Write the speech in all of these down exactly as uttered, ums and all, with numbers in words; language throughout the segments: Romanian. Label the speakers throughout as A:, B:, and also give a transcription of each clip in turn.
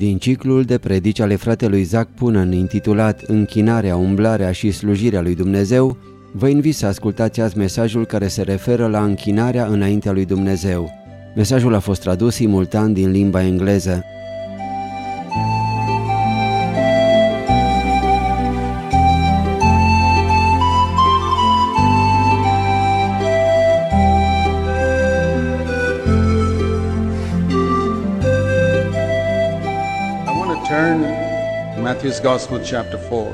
A: Din ciclul de predici ale fratelui Zac Punan, intitulat Închinarea, umblarea și slujirea lui Dumnezeu, vă invit să ascultați azi mesajul care se referă la închinarea înaintea lui Dumnezeu. Mesajul a fost tradus simultan din limba engleză.
B: Turn to Matthew's Gospel, chapter four.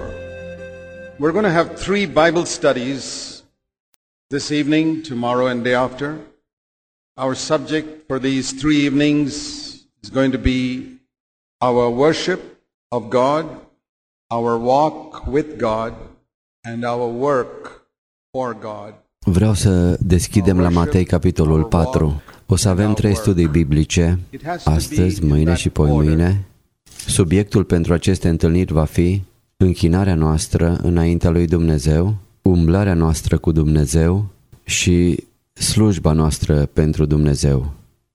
B: We're going to have three Bible studies this evening, tomorrow, and day after. Our subject for these three evenings is going to be our worship of God, our walk with God, and our work for God.
A: Vreau să deschidem la Matei, capitolul patru. O să avem trei studii biblice, astăzi, mâine și poimâine. Subiectul pentru aceste întâlniri va fi închinarea noastră înaintea lui Dumnezeu, umblarea noastră cu Dumnezeu și slujba noastră pentru Dumnezeu.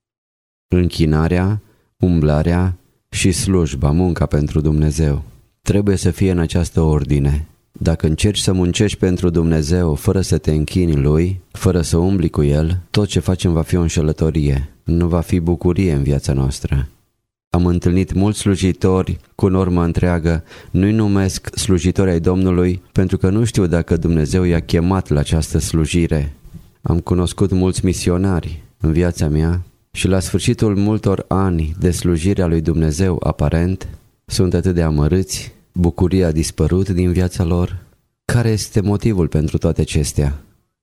A: Închinarea, umblarea și slujba, munca pentru Dumnezeu. Trebuie să fie în această ordine. Dacă încerci să muncești pentru Dumnezeu fără să te închini Lui, fără să umbli cu El, tot ce facem va fi o înșelătorie, nu va fi bucurie în viața noastră. Am întâlnit mulți slujitori cu normă întreagă, nu-i numesc slujitori ai Domnului pentru că nu știu dacă Dumnezeu i-a chemat la această slujire. Am cunoscut mulți misionari în viața mea și la sfârșitul multor ani de slujire a lui Dumnezeu aparent, sunt atât de amărâți, bucuria a dispărut din viața lor. Care este motivul pentru toate acestea?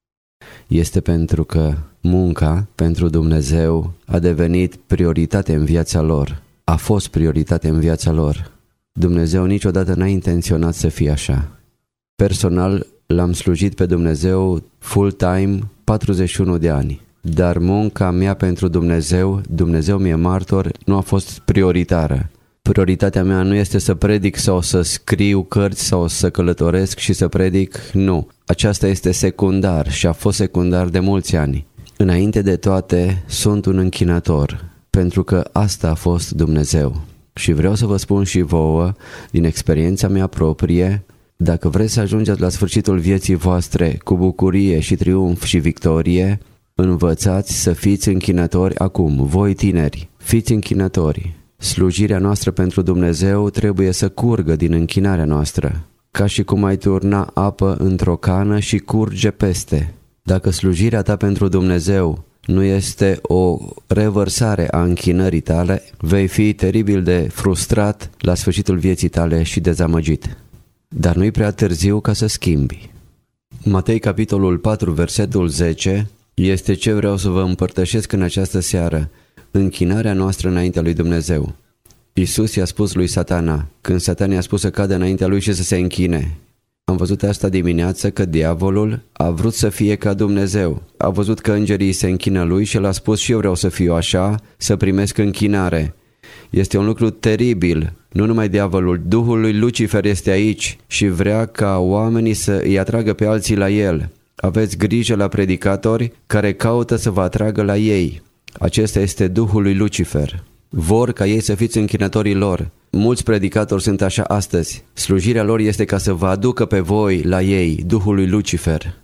A: Este pentru că munca pentru Dumnezeu a devenit prioritate în viața lor. A fost prioritate în viața lor. Dumnezeu niciodată n-a intenționat să fie așa. Personal l-am slujit pe Dumnezeu full-time patruzeci și unu de ani. Dar munca mea pentru Dumnezeu, Dumnezeu mi-e martor, nu a fost prioritară. Prioritatea mea nu este să predic sau să scriu cărți sau să călătoresc și să predic, nu. Aceasta este secundar și a fost secundar de mulți ani. Înainte de toate, sunt un închinător. Pentru că asta a fost Dumnezeu. Și vreau să vă spun și vouă, din experiența mea proprie, dacă vreți să ajungeți la sfârșitul vieții voastre cu bucurie și triumf și victorie, învățați să fiți închinători acum, voi tineri, fiți închinători. Slujirea noastră pentru Dumnezeu trebuie să curgă din închinarea noastră, ca și cum ai turna apă într-o cană și curge peste. Dacă slujirea ta pentru Dumnezeu nu este o revărsare a închinării tale, vei fi teribil de frustrat la sfârșitul vieții tale și dezamăgit. Dar nu-i prea târziu ca să schimbi. Matei, capitolul patru, versetul zece, este ce vreau să vă împărtășesc în această seară, închinarea noastră înaintea lui Dumnezeu. Iisus i-a spus lui Satana, când Satan i-a spus să cadă înaintea lui și să se închine. Am văzut asta dimineață că diavolul a vrut să fie ca Dumnezeu. A văzut că îngerii se închină lui și l-a spus și eu vreau să fiu așa, să primesc închinare. Este un lucru teribil. Nu numai diavolul, Duhul lui Lucifer este aici și vrea ca oamenii să îi atragă pe alții la el. Aveți grijă la predicatori care caută să vă atragă la ei. Acesta este Duhul lui Lucifer. Vor ca ei să fiți închinătorii lor. Mulți predicatori sunt așa astăzi. Slujirea lor este ca să vă aducă pe voi la ei, Duhul lui Lucifer.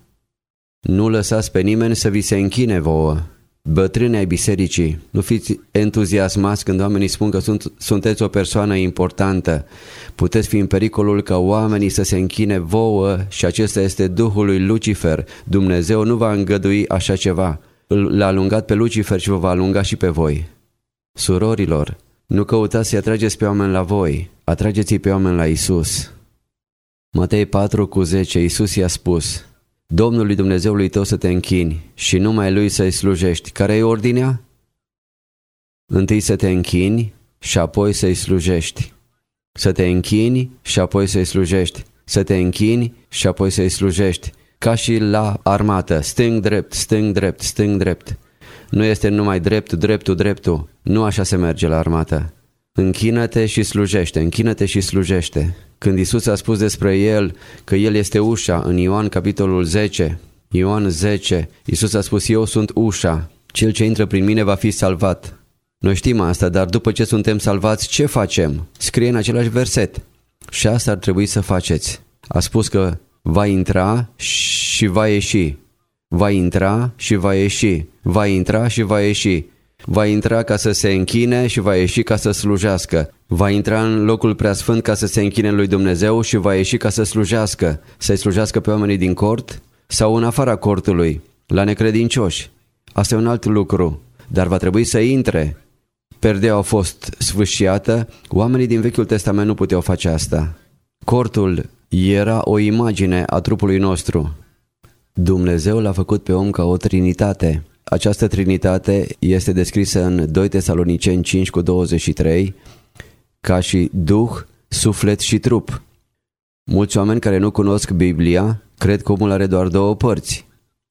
A: Nu lăsați pe nimeni să vi se închine vouă. Bătrâni ai bisericii, nu fiți entuziasmați când oamenii spun că sunt, sunteți o persoană importantă. Puteți fi în pericolul ca oamenii să se închine vouă și acesta este Duhul lui Lucifer. Dumnezeu nu va îngădui așa ceva. L-a alungat pe Lucifer și vă va alunga și pe voi. Surorilor, nu căutați să-i atrageți pe oameni la voi, atrageți-i pe oameni la Isus. Matei patru cu zece, Iisus i-a spus, Domnului Dumnezeului tău să te închini și numai Lui să-i slujești. Care e ordinea? Întâi să te închini și apoi să-i slujești. Să te închini și apoi să-i slujești. Să te închini și apoi să-i slujești. Ca și la armată, stâng-drept, stâng-drept, stâng-drept. Nu este numai dreptul, dreptul, dreptul. Nu așa se merge la armată. Închină-te și slujește, închină-te și slujește. Când Iisus a spus despre El că El este ușa, în Ioan capitolul zece, Ioan zece, Iisus a spus, eu sunt ușa, cel ce intră prin mine va fi salvat. Noi știm asta, dar după ce suntem salvați, ce facem? Scrie în același verset. Și asta ar trebui să faceți. A spus că va intra și va ieși. Va intra și va ieși. Va intra și va ieși. Va intra ca să se închine și va ieși ca să slujească. Va intra în locul preasfânt ca să se închine lui Dumnezeu și va ieși ca să slujească. Să-i slujească pe oamenii din cort sau în afara cortului, la necredincioși. Asta e un alt lucru, dar va trebui să intre. Perdeaua a fost sfâșiată, oamenii din Vechiul Testament nu puteau face asta. Cortul era o imagine a trupului nostru. Dumnezeu l-a făcut pe om ca o trinitate. Această trinitate este descrisă în doi Tesaloniceni cinci cu douăzeci și trei ca și duh, suflet și trup. Mulți oameni care nu cunosc Biblia cred că omul are doar două părți: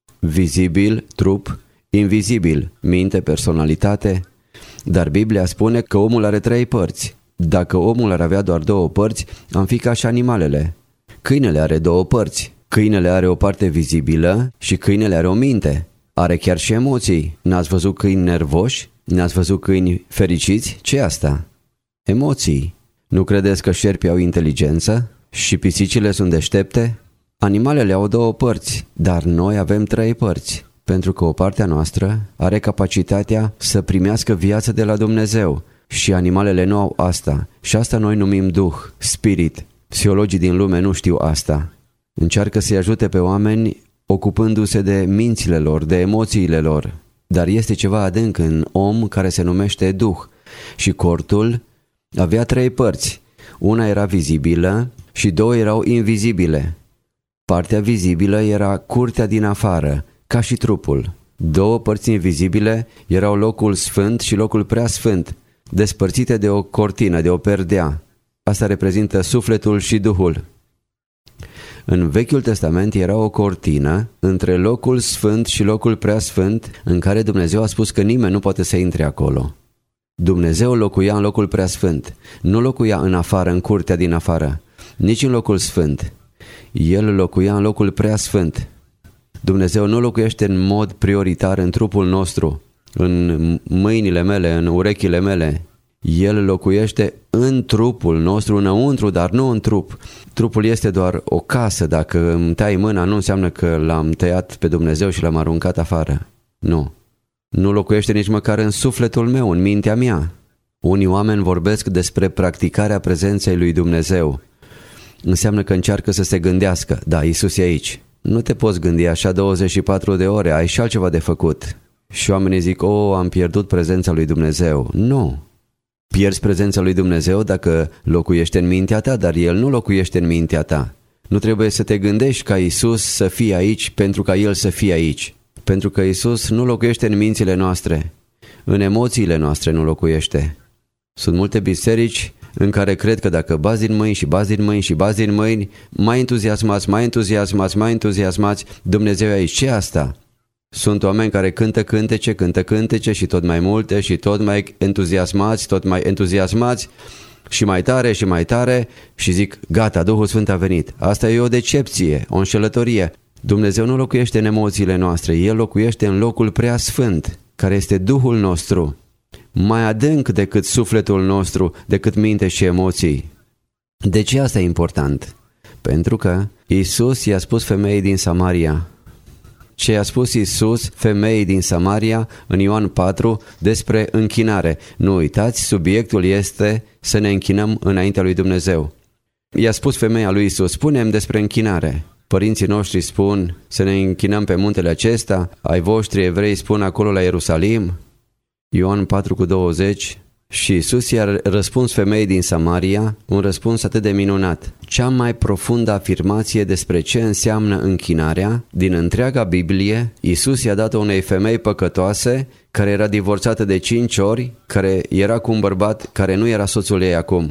A: vizibil, trup, invizibil, minte, personalitate. Dar Biblia spune că omul are trei părți. Dacă omul ar avea doar două părți, am fi ca și animalele. Câinele are două părți. Câinele are o parte vizibilă și câinele are o minte. Are chiar și emoții. N-ați văzut câini nervoși? N-ați văzut câini fericiți? Ce-i asta? Emoții. Nu credeți că șerpii au inteligență? Și pisicile sunt deștepte? Animalele au două părți, dar noi avem trei părți. Pentru că o parte a noastră are capacitatea să primească viață de la Dumnezeu și animalele nu au asta. Și asta noi numim duh, spirit. Psihologii din lume nu știu asta. Încearcă să-i ajute pe oameni ocupându-se de mințile lor, de emoțiile lor. Dar este ceva adânc în om care se numește duh. Și cortul avea trei părți. Una era vizibilă și două erau invizibile. Partea vizibilă era curtea din afară, ca și trupul. Două părți invizibile erau locul sfânt și locul preasfânt, despărțite de o cortină, de o perdea. Asta reprezintă sufletul și duhul. În Vechiul Testament era o cortină între locul sfânt și locul preasfânt, în care Dumnezeu a spus că nimeni nu poate să intre acolo. Dumnezeu locuia în locul preasfânt, nu locuia în afară, în curtea din afară, nici în locul sfânt. El locuia în locul preasfânt. Dumnezeu nu locuiește în mod prioritar în trupul nostru, în mâinile mele, în urechile mele. El locuiește în trupul nostru, înăuntru, dar nu în trup. Trupul este doar o casă. Dacă îmi tai mâna, nu înseamnă că l-am tăiat pe Dumnezeu și l-am aruncat afară. Nu. Nu locuiește nici măcar în sufletul meu, în mintea mea. Unii oameni vorbesc despre practicarea prezenței lui Dumnezeu. Înseamnă că încearcă să se gândească. Da, Iisus e aici. Nu te poți gândi așa douăzeci și patru de ore, ai și altceva de făcut. Și oamenii zic, o, am pierdut prezența lui Dumnezeu. Nu. Pierzi prezența lui Dumnezeu dacă locuiește în mintea ta, dar El nu locuiește în mintea ta. Nu trebuie să te gândești ca Iisus să fie aici pentru ca El să fie aici. Pentru că Iisus nu locuiește în mințile noastre, în emoțiile noastre nu locuiește. Sunt multe biserici în care cred că dacă bazi din mâini și bazi din mâini și bazi din mâini, mai entuziasmați, mai entuziasmați, mai entuziasmați, Dumnezeu e aici. Ce asta? Sunt oameni care cântă cântece, cântă cântece și tot mai multe și tot mai entuziasmați, tot mai entuziasmați și mai tare și mai tare și zic, gata, Duhul Sfânt a venit. Asta e o decepție, o înșelătorie. Dumnezeu nu locuiește în emoțiile noastre, El locuiește în locul preasfânt, care este Duhul nostru, mai adânc decât sufletul nostru, decât minte și emoții. De ce asta e important? Pentru că Iisus i-a spus femeii din Samaria, ce i-a spus Iisus femeii din Samaria în Ioan patru despre închinare. Nu uitați, subiectul este să ne închinăm înaintea lui Dumnezeu. I-a spus femeia lui Iisus, spune-mi despre închinare. Părinții noștri spun să ne închinăm pe muntele acesta, ai voștri evrei spun acolo la Ierusalim. Ioan patru cu douăzeci. Și Iisus i-a răspuns femeii din Samaria un răspuns atât de minunat. Cea mai profundă afirmație despre ce înseamnă închinarea din întreaga Biblie, Iisus i-a dat-o unei femei păcătoase care era divorțată de cinci ori, care era cu un bărbat care nu era soțul ei acum.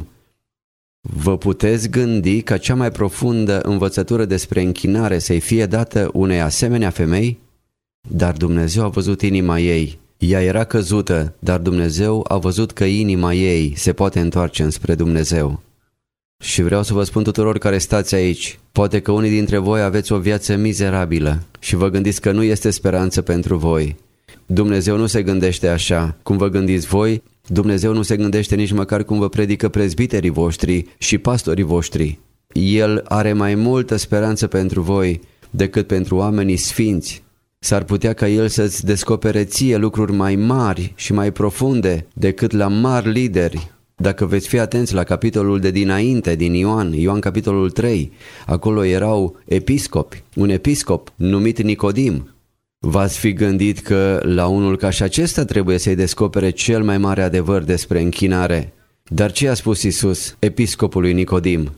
A: Vă puteți gândi ca cea mai profundă învățătură despre închinare să-i fie dată unei asemenea femei? Dar Dumnezeu a văzut inima ei. Ea era căzută, dar Dumnezeu a văzut că inima ei se poate întoarce înspre Dumnezeu. Și vreau să vă spun tuturor care stați aici, poate că unii dintre voi aveți o viață mizerabilă și vă gândiți că nu este speranță pentru voi. Dumnezeu nu se gândește așa cum vă gândiți voi, Dumnezeu nu se gândește nici măcar cum vă predică prezbiterii voștri și pastorii voștri. El are mai multă speranță pentru voi decât pentru oamenii sfinți. S-ar putea ca El să-ți descopere ție lucruri mai mari și mai profunde decât la mari lideri. Dacă veți fi atenți la capitolul de dinainte, din Ioan, Ioan capitolul trei, acolo erau episcopi, un episcop numit Nicodim. V-ați fi gândit că la unul ca și acesta trebuie să-i descopere cel mai mare adevăr despre închinare. Dar ce a spus Iisus episcopului Nicodim?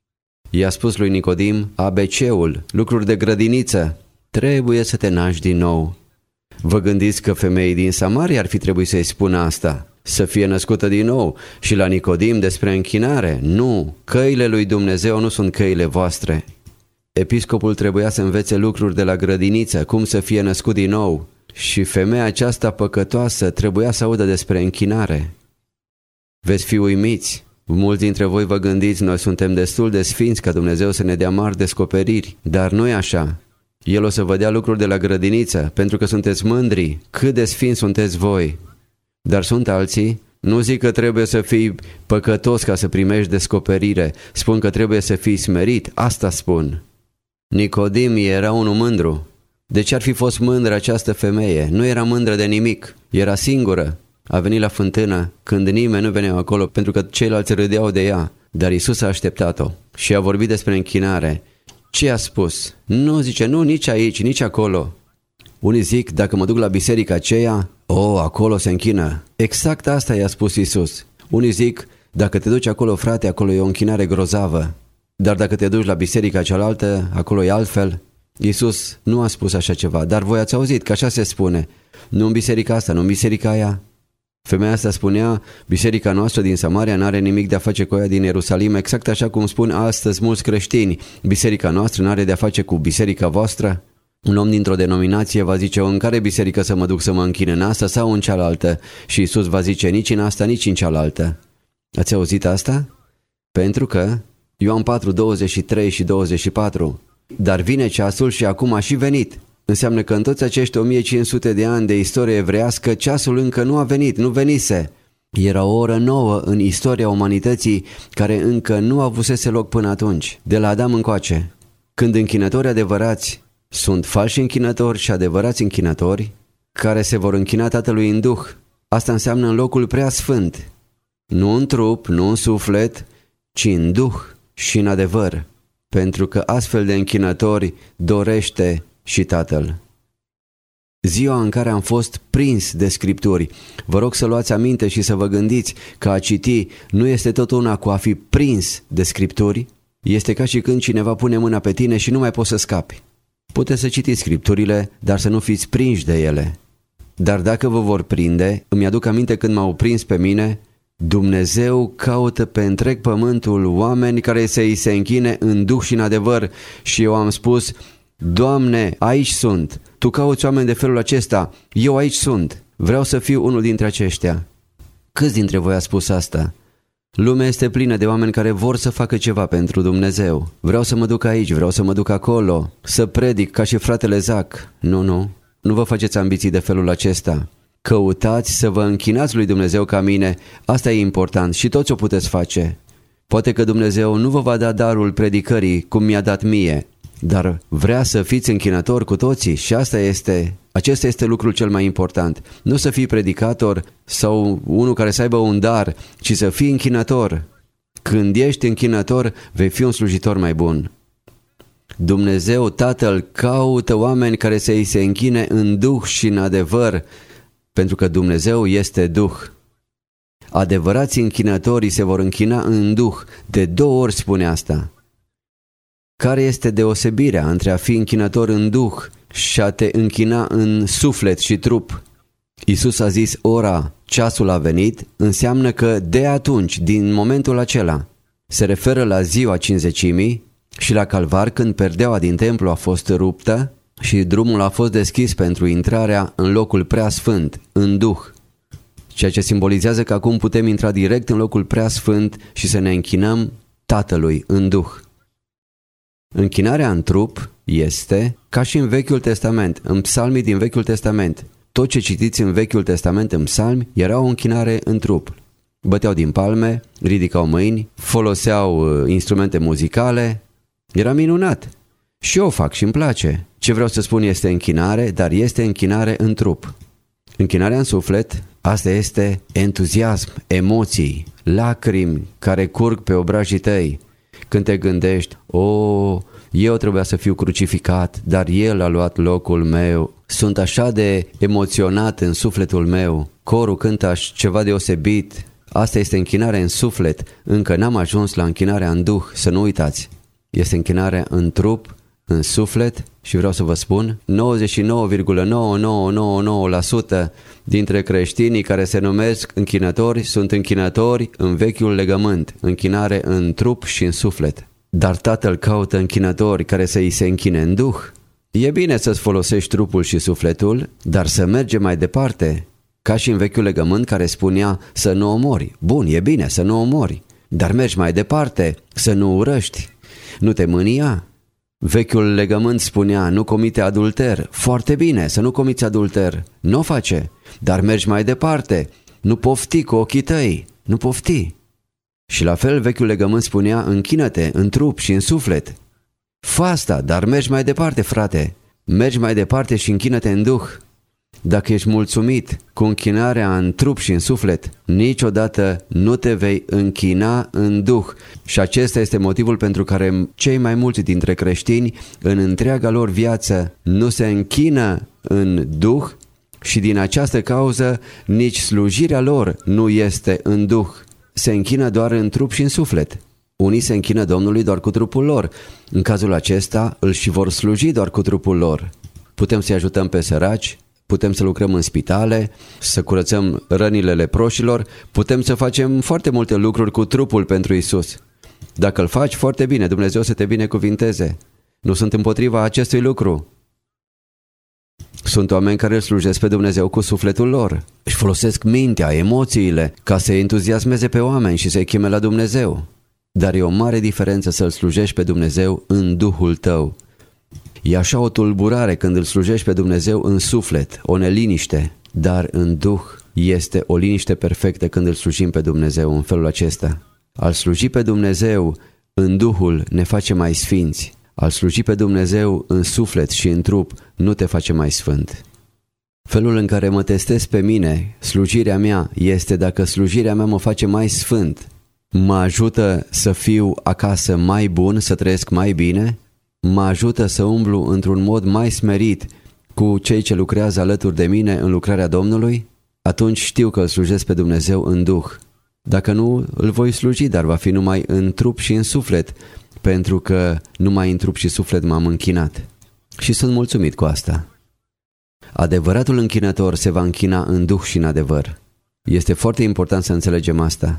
A: I-a spus lui Nicodim A B C-ul, lucruri de grădiniță. Trebuie să te naști din nou. Vă gândiți că femeii din Samaria ar fi trebuit să-i spună asta? Să fie născută din nou? Și la Nicodim despre închinare? Nu, căile lui Dumnezeu nu sunt căile voastre. Episcopul trebuia să învețe lucruri de la grădiniță, cum să fie născut din nou. Și femeia aceasta păcătoasă trebuia să audă despre închinare. Veți fi uimiți. Mulți dintre voi vă gândiți, noi suntem destul de sfinți ca Dumnezeu să ne dea mari descoperiri, dar nu e așa. El o să vă dea lucruri de la grădiniță, pentru că sunteți mândri, cât de sfinți sunteți voi. Dar sunt alții, nu zic că trebuie să fii păcătos ca să primești descoperire, spun că trebuie să fii smerit, asta spun. Nicodim era unul mândru. De ce ar fi fost mândră această femeie? Nu era mândră de nimic, era singură. A venit la fântână când nimeni nu venea acolo pentru că ceilalți râdeau de ea, dar Iisus a așteptat-o și a vorbit despre închinare. Ce a spus? Nu, zice, nu, nici aici, nici acolo. Unii zic, dacă mă duc la biserica aceea, o, acolo se închină. Exact asta i-a spus Iisus. Unii zic, dacă te duci acolo, frate, acolo e o închinare grozavă. Dar dacă te duci la biserica cealaltă, acolo e altfel. Iisus nu a spus așa ceva, dar voi ați auzit că așa se spune. Nu în biserica asta, nu în biserica aia. Femeia asta spunea, biserica noastră din Samaria n-are nimic de a face cu aia din Ierusalim, exact așa cum spun astăzi mulți creștini. Biserica noastră n-are de a face cu biserica voastră. Un om dintr-o denominație va zice, în care biserică să mă duc să mă închin, în asta sau în cealaltă? Și Iisus va zice, nici în asta, nici în cealaltă. Ați auzit asta? Pentru că Ioan patru, douăzeci și trei și douăzeci și patru. Dar vine ceasul și acum a și venit. Înseamnă că în toți acești o mie cinci sute de ani de istorie evreiască, ceasul încă nu a venit, nu venise. Era o oră nouă în istoria umanității care încă nu avusese loc până atunci, de la Adam încoace. Când închinători adevărați sunt falși închinători și adevărați închinători, care se vor închina Tatălui în Duh, asta înseamnă în locul prea sfânt, nu în trup, nu în suflet, ci în Duh și în adevăr, pentru că astfel de închinători dorește și Tatăl. Ziua în care am fost prins de Scripturi, vă rog să luați aminte și să vă gândiți că a citi nu este tot una cu a fi prins de Scripturi, este ca și când cineva pune mâna pe tine și nu mai poți să scapi. Puteți să citiți Scripturile, dar să nu fiți prinși de ele. Dar dacă vă vor prinde, îmi aduc aminte când m-au prins pe mine, Dumnezeu caută pe întreg pământul oameni care să-i se închine în duh și în adevăr și eu am spus, Doamne, aici sunt, Tu cauți oameni de felul acesta, eu aici sunt, vreau să fiu unul dintre aceștia. Câți dintre voi a spus asta? Lumea este plină de oameni care vor să facă ceva pentru Dumnezeu. Vreau să mă duc aici, vreau să mă duc acolo, să predic ca și fratele Zac. Nu, nu, nu vă faceți ambiții de felul acesta. Căutați să vă închinați lui Dumnezeu ca mine, asta e important și toți o puteți face. Poate că Dumnezeu nu vă va da darul predicării cum mi-a dat mie, dar vrea să fiți închinători cu toții și asta este, acesta este lucrul cel mai important. Nu să fii predicator sau unul care să aibă un dar, ci să fii închinător. Când ești închinător, vei fi un slujitor mai bun. Dumnezeu Tatăl caută oameni care să-i se închine în duh și în adevăr, pentru că Dumnezeu este Duh. Adevărații închinătorii se vor închina în Duh, de două ori spune asta. Care este deosebirea între a fi închinător în Duh și a te închina în suflet și trup? Iisus a zis ora, ceasul a venit, înseamnă că de atunci, din momentul acela, se referă la ziua Cincizecimii și la Calvar când perdeaua din templu a fost ruptă și drumul a fost deschis pentru intrarea în locul preasfânt, în Duh. Ceea ce simbolizează că acum putem intra direct în locul preasfânt și să ne închinăm Tatălui în Duh. Închinarea în trup este, ca și în Vechiul Testament, în psalmii din Vechiul Testament, tot ce citiți în Vechiul Testament în psalmi era o închinare în trup. Băteau din palme, ridicau mâini, foloseau instrumente muzicale. Era minunat. Și eu o fac și îmi place. Ce vreau să spun este închinare, dar este închinare în trup. Închinarea în suflet, asta este entuziasm, emoții, lacrimi care curg pe obrajii tăi. Când te gândești, o, eu trebuia să fiu crucificat, dar El a luat locul meu. Sunt așa de emoționat în sufletul meu. Corul cântă ceva deosebit. Asta este închinare în suflet. Încă n-am ajuns la închinarea în duh, să nu uitați. Este închinarea în trup, în suflet și vreau să vă spun, nouăzeci și nouă virgulă nouă nouă nouă nouă la sută dintre creștinii care se numesc închinători sunt închinători în vechiul legământ, închinare în trup și în suflet. Dar Tatăl caută închinători care să îi se închine în duh. E bine să-ți folosești trupul și sufletul, dar să mergem mai departe, ca și în vechiul legământ care spunea să nu omori. Bun, e bine să nu omori, dar mergi mai departe, să nu urăști, nu te mânia. Vechiul legământ spunea nu comite adulter. Foarte bine, să nu comiți adulter. Nu o face, dar mergi mai departe. Nu pofti cu ochii tăi, nu pofti. Și la fel vechiul legământ spunea închină-te în trup și în suflet. Fă asta, dar mergi mai departe, frate. Mergi mai departe și închină-te în duh. Dacă ești mulțumit cu închinarea în trup și în suflet, niciodată nu te vei închina în duh. Și acesta este motivul pentru care cei mai mulți dintre creștini în întreaga lor viață nu se închină în duh și din această cauză nici slujirea lor nu este în duh. Se închină doar în trup și în suflet. Unii se închină Domnului doar cu trupul lor. În cazul acesta îl și vor sluji doar cu trupul lor. Putem să-i ajutăm pe săraci, putem să lucrăm în spitale, să curățăm rănile leproșilor, putem să facem foarte multe lucruri cu trupul pentru Isus. Dacă îl faci, foarte bine, Dumnezeu să te binecuvinteze. Nu sunt împotriva acestui lucru. Sunt oameni care îl slujesc pe Dumnezeu cu sufletul lor. Își folosesc mintea, emoțiile, ca să entuziasmeze pe oameni și să-i cheme la Dumnezeu. Dar e o mare diferență să-L slujești pe Dumnezeu în Duhul tău. E așa o tulburare când îl slujești pe Dumnezeu în suflet, o neliniște, dar în Duh este o liniște perfectă când îl slujim pe Dumnezeu în felul acesta. Al sluji pe Dumnezeu în Duhul ne face mai sfinți, al sluji pe Dumnezeu în suflet și în trup nu te face mai sfânt. Felul în care mă testez pe mine, slujirea mea, este dacă slujirea mea mă face mai sfânt, mă ajută să fiu acasă mai bun, să trăiesc mai bine, mă ajută să umblu într-un mod mai smerit cu cei ce lucrează alături de mine în lucrarea Domnului, atunci știu că îl slujesc pe Dumnezeu în Duh. Dacă nu, îl voi sluji, dar va fi numai în trup și în suflet, pentru că numai în trup și suflet m-am închinat. Și sunt mulțumit cu asta. Adevăratul închinător se va închina în Duh și în adevăr. Este foarte important să înțelegem asta.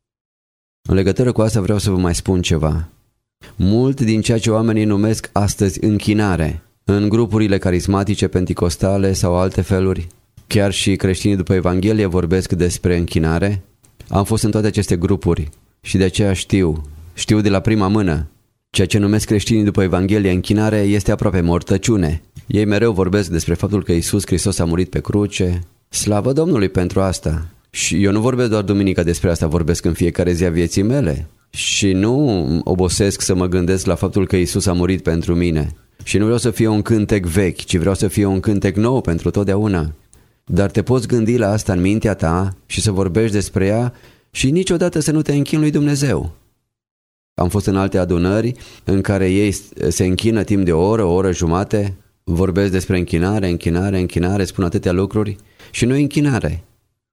A: În legătură cu asta vreau să vă mai spun ceva. Mult din ceea ce oamenii numesc astăzi închinare, în grupurile carismatice, penticostale sau alte feluri, chiar și creștinii după Evanghelie vorbesc despre închinare. Am fost în toate aceste grupuri și de aceea știu, știu de la prima mână, ceea ce numesc creștinii după Evanghelie închinare este aproape mortăciune. Ei mereu vorbesc despre faptul că Iisus Hristos a murit pe cruce. Slavă Domnului pentru asta! Și eu nu vorbesc doar duminica despre asta, vorbesc în fiecare zi a vieții mele. Și nu obosesc să mă gândesc la faptul că Iisus a murit pentru mine. Și nu vreau să fie un cântec vechi, ci vreau să fie un cântec nou pentru totdeauna. Dar te poți gândi la asta în mintea ta și să vorbești despre ea și niciodată să nu te închini lui Dumnezeu. Am fost în alte adunări în care ei se închină timp de o oră, o oră jumate, vorbesc despre închinare, închinare, închinare, spun atâtea lucruri și nu închinare.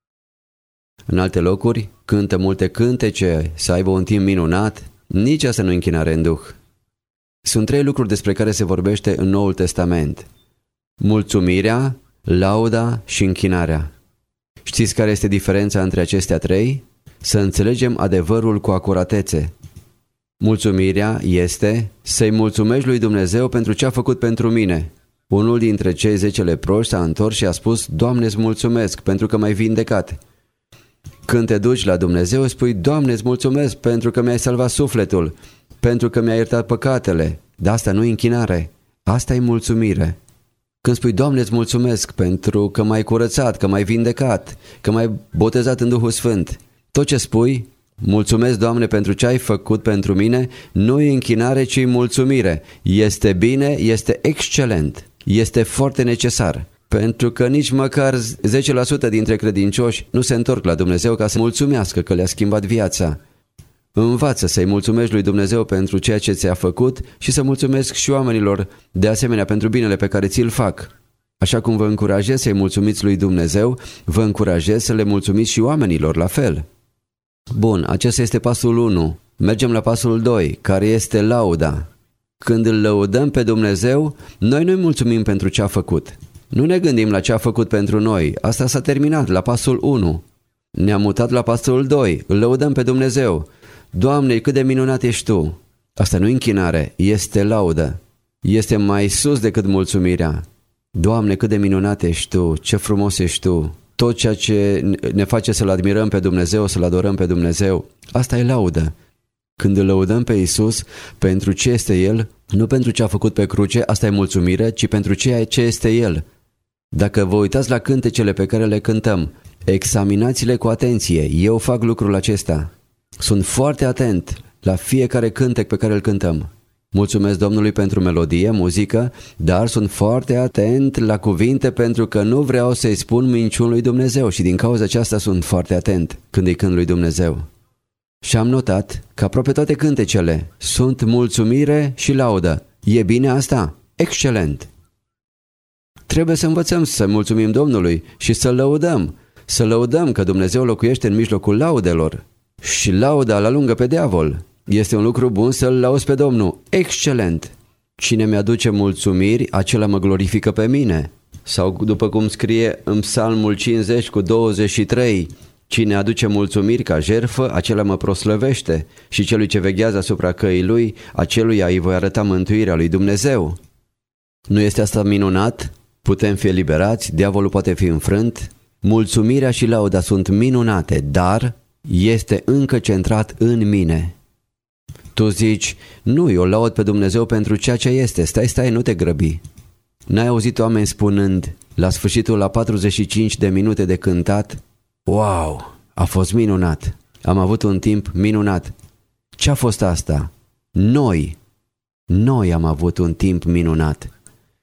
A: În alte locuri cântă multe cântece, să aibă un timp minunat, nici asta nu închinare în Duh. Sunt trei lucruri despre care se vorbește în Noul Testament: mulțumirea, lauda și închinarea. Știți care este diferența între acestea trei? Să înțelegem adevărul cu acuratețe. Mulțumirea este să-i mulțumești lui Dumnezeu pentru ce a făcut pentru mine. Unul dintre cei zece leproși s-a întors și a spus: Doamne, îți mulțumesc pentru că m-ai vindecat. Când te duci la Dumnezeu, spui: Doamne, îți mulțumesc pentru că mi-ai salvat sufletul, pentru că mi-ai iertat păcatele. Dar asta nu e închinare, asta e mulțumire. Când spui, Doamne, îți mulțumesc pentru că m-ai curățat, că m-ai vindecat, că m-ai botezat în Duhul Sfânt, tot ce spui, mulțumesc, Doamne, pentru ce ai făcut pentru mine, nu e închinare, ci mulțumire. Este bine, este excelent, este foarte necesar. Pentru că nici măcar zece la sută dintre credincioși nu se întorc la Dumnezeu ca să mulțumească că le-a schimbat viața. Învață să-i mulțumești lui Dumnezeu pentru ceea ce ți-a făcut și să mulțumesc și oamenilor de asemenea pentru binele pe care ți-l fac. Așa cum vă încurajez să-i mulțumiți lui Dumnezeu, vă încurajez să le mulțumiți și oamenilor la fel. Bun, acesta este pasul unu. Mergem la pasul doi, care este lauda. Când îl lăudăm pe Dumnezeu, noi nu-i mulțumim pentru ce a făcut. Nu ne gândim la ce a făcut pentru noi. Asta s-a terminat la pasul unu. Ne-am mutat la pasul doi. Îl lăudăm pe Dumnezeu. Doamne, cât de minunat ești Tu! Asta nu e închinare, este laudă. Este mai sus decât mulțumirea. Doamne, cât de minunat ești Tu! Ce frumos ești Tu! Tot ceea ce ne face să-L admirăm pe Dumnezeu, să-L adorăm pe Dumnezeu, asta e laudă. Când îl lăudăm pe Iisus pentru ce este El, nu pentru ce a făcut pe cruce, asta e mulțumire, ci pentru ceea ce este El. Dacă vă uitați la cântecele pe care le cântăm, examinați-le cu atenție. Eu fac lucrul acesta. Sunt foarte atent la fiecare cântec pe care îl cântăm. Mulțumesc Domnului pentru melodie, muzică, dar sunt foarte atent la cuvinte pentru că nu vreau să-i spun minciuni lui Dumnezeu și din cauza aceasta sunt foarte atent când îi cânt lui Dumnezeu. Și am notat că aproape toate cântecele sunt mulțumire și laudă. E bine asta? Excelent! Trebuie să învățăm să mulțumim Domnului și să lăudăm. Să lăudăm că Dumnezeu locuiește în mijlocul laudelor. Și lauda la lungă pe diavol. Este un lucru bun să-L lauzi pe Domnul. Excelent! Cine mi-aduce mulțumiri, acela mă glorifică pe mine. Sau după cum scrie în Psalmul cincizeci cu douăzeci și trei, cine aduce mulțumiri ca jertfă, acela mă proslăvește. Și celui ce veghează asupra căii lui, aceluia îi voi arăta mântuirea lui Dumnezeu. Nu este asta minunat? Putem fi eliberați, diavolul poate fi înfrânt. Mulțumirea și lauda sunt minunate, dar este încă centrat în mine. Tu zici, nu, eu laud pe Dumnezeu pentru ceea ce este, stai, stai, nu te grăbi. N-ai auzit oameni spunând, la sfârșitul la patruzeci și cinci de minute de cântat, wow, a fost minunat, am avut un timp minunat. Ce a fost asta? Noi, noi am avut un timp minunat.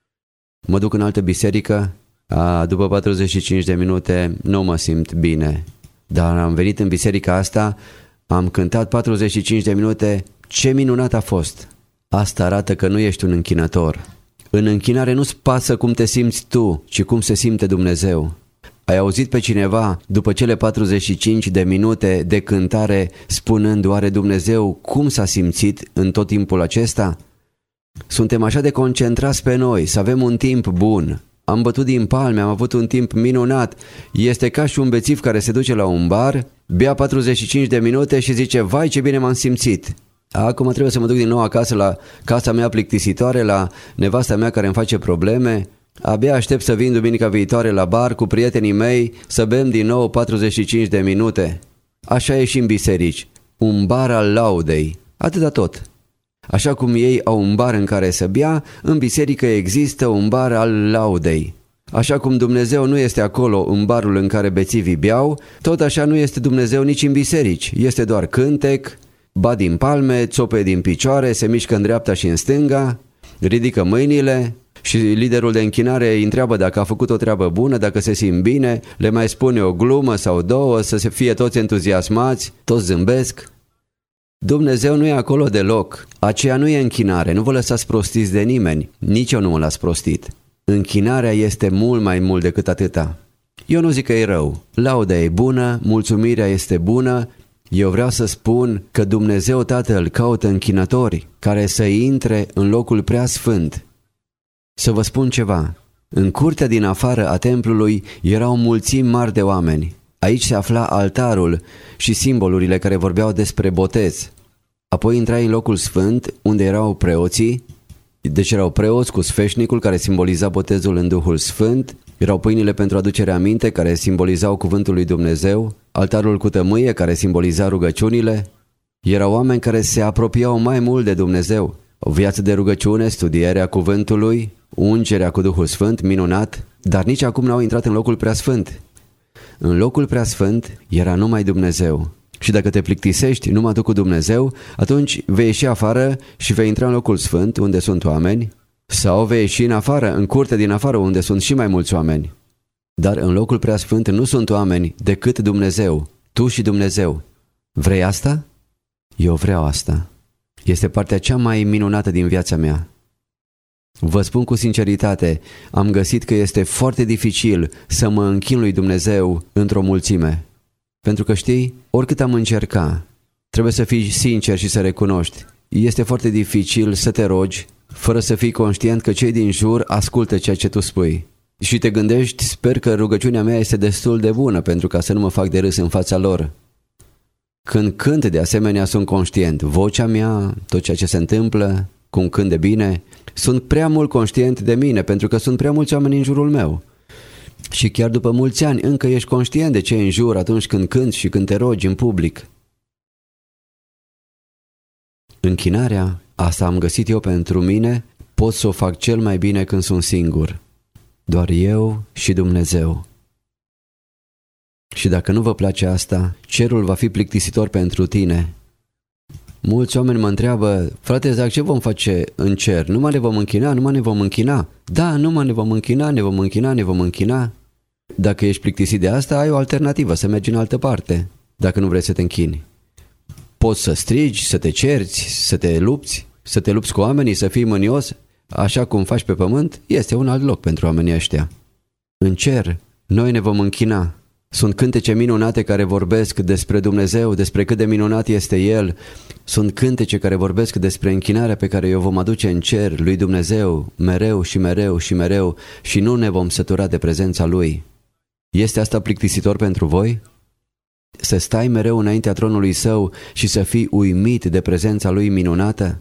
A: Mă duc în altă biserică, a, după patruzeci și cinci de minute nu mă simt bine. Dar am venit în biserica asta, am cântat patruzeci și cinci de minute, ce minunat a fost! Asta arată că nu ești un închinător. În închinare nu-ți pasă cum te simți tu, ci cum se simte Dumnezeu. Ai auzit pe cineva, după cele patruzeci și cinci de minute de cântare, spunând, oare Dumnezeu cum s-a simțit în tot timpul acesta? Suntem așa de concentrați pe noi, să avem un timp bun. Am bătut din palme, am avut un timp minunat. Este ca și un bețiv care se duce la un bar, bea patruzeci și cinci de minute și zice, vai ce bine m-am simțit. Acum trebuie să mă duc din nou acasă la casa mea plictisitoare, la nevasta mea care îmi face probleme. Abia aștept să vin duminica viitoare la bar cu prietenii mei să bem din nou patruzeci și cinci de minute. Așa e și în biserici, un bar al laudei, atâta tot. Așa cum ei au un bar în care să bea, în biserică există un bar al laudei. Așa cum Dumnezeu nu este acolo în barul în care bețivii beau, tot așa nu este Dumnezeu nici în biserici. Este doar cântec, bat din palme, țope din picioare, se mișcă în dreapta și în stânga, ridică mâinile și liderul de închinare îi întreabă dacă a făcut o treabă bună, dacă se simt bine, le mai spune o glumă sau două, să se fie toți entuziasmați, toți zâmbesc. Dumnezeu nu e acolo deloc. Aceea nu e închinare, nu vă lăsați prostiți de nimeni. Nici eu nu mă las prostit. Închinarea este mult mai mult decât atâta. Eu nu zic că e rău. Lauda e bună, mulțumirea este bună. Eu vreau să spun că Dumnezeu Tatăl caută închinători care să intre în locul prea sfânt. Să vă spun ceva. În curtea din afară a templului erau mulțimi mari de oameni. Aici se afla altarul și simbolurile care vorbeau despre botez. Apoi intrai în locul sfânt, unde erau preoții, deci erau preoți cu sfeșnicul care simboliza botezul în Duhul Sfânt, erau pâinile pentru aducere aminte care simbolizau cuvântul lui Dumnezeu, altarul cu tămâie care simboliza rugăciunile. Erau oameni care se apropiau mai mult de Dumnezeu. O viață de rugăciune, studierea cuvântului, ungerea cu Duhul Sfânt, minunat, dar nici acum n-au intrat în locul preasfânt. În locul preasfânt era numai Dumnezeu. Și dacă te plictisești numai tu cu Dumnezeu, atunci vei ieși afară și vei intra în locul sfânt, unde sunt oameni, sau vei ieși în afară, în curtea din afară, unde sunt și mai mulți oameni. Dar în locul preasfânt nu sunt oameni decât Dumnezeu, tu și Dumnezeu. Vrei asta? Eu vreau asta. Este partea cea mai minunată din viața mea. Vă spun cu sinceritate, am găsit că este foarte dificil să mă închin lui Dumnezeu într-o mulțime. Pentru că știi, oricât am încerca, trebuie să fii sincer și să recunoști. Este foarte dificil să te rogi fără să fii conștient că cei din jur ascultă ceea ce tu spui. Și te gândești, sper că rugăciunea mea este destul de bună pentru ca să nu mă fac de râs în fața lor. Când cânt, de asemenea, sunt conștient. Vocea mea, tot ceea ce se întâmplă, cum cânt de bine, sunt prea mult conștient de mine pentru că sunt prea mulți oameni în jurul meu. Și chiar după mulți ani încă ești conștient de ce e în jur atunci când cânti și când te rogi în public. Închinarea, asta am găsit eu pentru mine, pot să o fac cel mai bine când sunt singur. Doar eu și Dumnezeu. Și dacă nu vă place asta, cerul va fi plictisitor pentru tine. Mulți oameni mă întreabă, frate Zac, ce vom face în cer? Numai ne vom închina, numai ne vom închina. Da, numai ne vom închina, ne vom închina, ne vom închina. Dacă ești plictisit de asta, ai o alternativă, să mergi în altă parte, dacă nu vrei să te închini. Poți să strigi, să te cerți, să te lupți, să te lupți cu oamenii, să fii mânios, așa cum faci pe pământ, este un alt loc pentru oamenii ăștia. În cer, noi ne vom închina. Sunt cântece minunate care vorbesc despre Dumnezeu, despre cât de minunat este El. Sunt cântece care vorbesc despre închinarea pe care o vom aduce în cer lui Dumnezeu, mereu și mereu și mereu, și nu ne vom sătura de prezența Lui. Este asta plictisitor pentru voi? Să stai mereu înaintea tronului Său și să fii uimit de prezența Lui minunată?